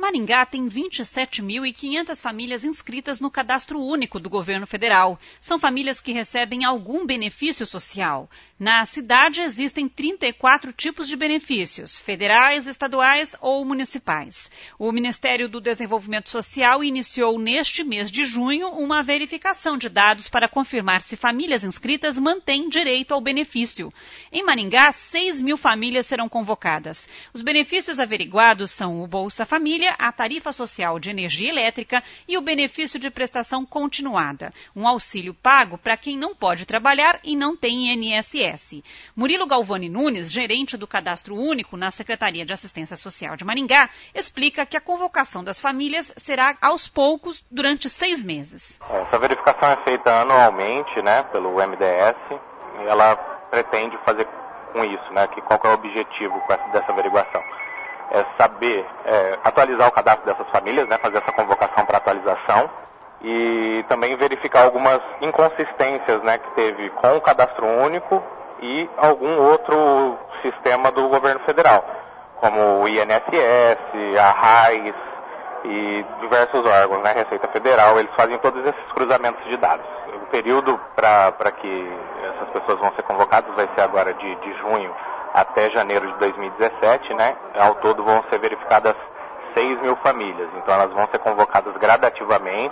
Maringá tem 27.500 famílias inscritas no Cadastro Único do Governo Federal. São famílias que recebem algum benefício social. Na cidade existem 34 tipos de benefícios, federais, estaduais ou municipais. O Ministério do Desenvolvimento Social iniciou neste mês de junho uma verificação de dados para confirmar se famílias inscritas mantêm direito ao benefício. Em Maringá, 6.000 famílias serão convocadas. Os benefícios averiguados são o Bolsa Família, a tarifa social de energia elétrica e o benefício de prestação continuada, um auxílio pago para quem não pode trabalhar e não tem INSS. Murilo Galvani Nunes, gerente do Cadastro Único na Secretaria de Assistência Social de Maringá, explica que a convocação das famílias será aos poucos durante 6 meses. Essa verificação é feita anualmente, pelo MDS, e ela pretende fazer com isso, qual que é o objetivo dessa averiguação? É saber, atualizar o cadastro dessas famílias, fazer essa convocação para atualização e também verificar algumas inconsistências que teve com o Cadastro Único e algum outro sistema do governo federal, como o INSS, a RAIS e diversos órgãos, Receita Federal, eles fazem todos esses cruzamentos de dados. O período para que essas pessoas vão ser convocadas vai ser agora de junho até janeiro de 2017, Ao todo vão ser verificadas 6.000 famílias, então elas vão ser convocadas gradativamente,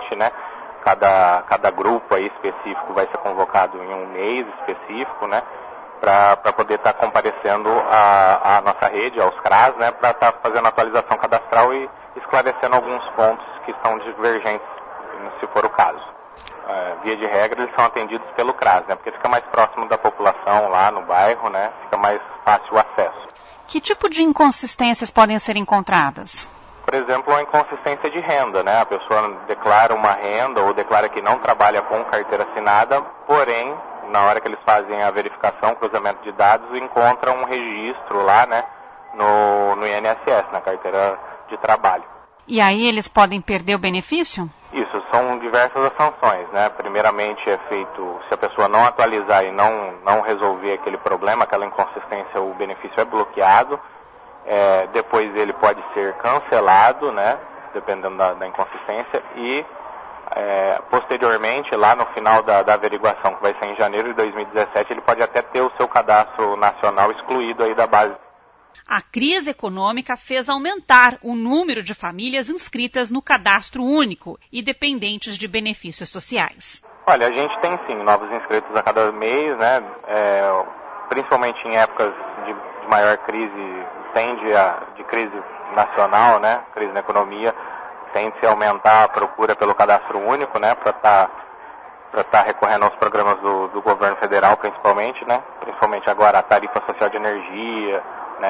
Cada grupo aí específico vai ser convocado em um mês específico, para poder estar comparecendo à nossa rede, aos CRAS, para estar fazendo a atualização cadastral e esclarecendo alguns pontos que são divergentes, se for o caso. Via de regra, eles são atendidos pelo CRAS, porque fica mais próximo da população lá no bairro, fica mais fácil o acesso. Que tipo de inconsistências podem ser encontradas? Por exemplo, a inconsistência de renda, A pessoa declara uma renda ou declara que não trabalha com carteira assinada, porém, na hora que eles fazem a verificação, cruzamento de dados, encontram um registro lá, no INSS, na carteira de trabalho. E aí eles podem perder o benefício? Isso, são diversas as sanções, Primeiramente é feito, se a pessoa não atualizar e não resolver aquele problema, aquela inconsistência, o benefício é bloqueado. Depois ele pode ser cancelado, dependendo da inconsistência, e posteriormente, lá no final da averiguação, que vai ser em janeiro de 2017, ele pode até ter o seu cadastro nacional excluído aí da base. A crise econômica fez aumentar o número de famílias inscritas no Cadastro Único e dependentes de benefícios sociais. Olha, a gente tem sim novos inscritos a cada mês, principalmente em épocas de maior crise, de crise nacional, crise na economia, tende-se a aumentar a procura pelo Cadastro Único, para estar recorrendo aos programas do governo federal, principalmente agora a tarifa social de energia,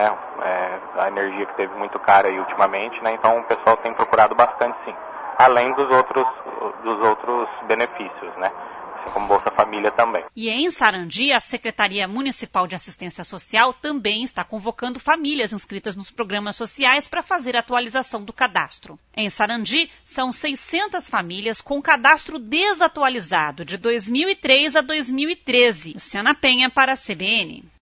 a energia que teve muito cara aí ultimamente, então o pessoal tem procurado bastante sim, além dos outros benefícios, assim como Bolsa Família também. E em Sarandi, a Secretaria Municipal de Assistência Social também está convocando famílias inscritas nos programas sociais para fazer a atualização do cadastro. Em Sarandi, são 600 famílias com cadastro desatualizado de 2003 a 2013. Luciana Penha para a CBN.